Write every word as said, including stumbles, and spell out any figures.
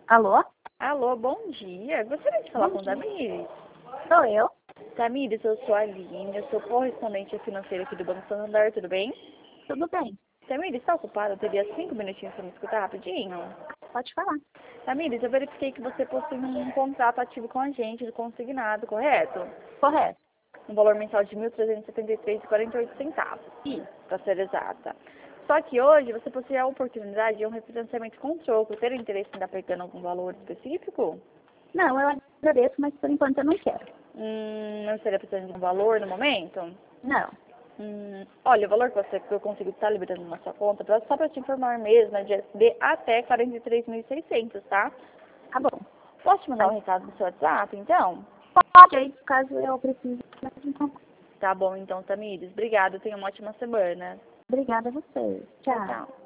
Alô? Alô, bom dia. Gostaria de falar Bom com dia. Tamires. Sou eu? Tamires, eu sou a Aline, eu sou correspondente financeira aqui do Banco Santander, tudo bem? Tudo bem. Tamires, está ocupada? Eu teria cinco minutinhos para me escutar rapidinho. Pode falar. Tamires, eu verifiquei que você possui um contrato ativo com a gente, do consignado, correto? Correto. Um valor mensal de mil trezentos e setenta e três reais e quarenta e oito centavos, Isso. para ser exata. Só que hoje você possui a oportunidade de um refinanciamento com troco. Ter interesse em estar pegando algum valor específico? Não, eu agradeço, mas por enquanto eu não quero. Hum, não estaria precisando de um valor no momento? Não. Hum, olha, o valor que, você, que eu consigo estar liberando na sua conta, pra- só para te informar mesmo, é de, de até quarenta e três mil e seiscentos, tá? Tá bom. Posso te mandar um recado no seu WhatsApp, então? Pode, aí, caso eu precise. Então, Tá bom, então, Tamires. Obrigada, tenha uma ótima semana. obrigada a você. Tchau, Tchau. tchau.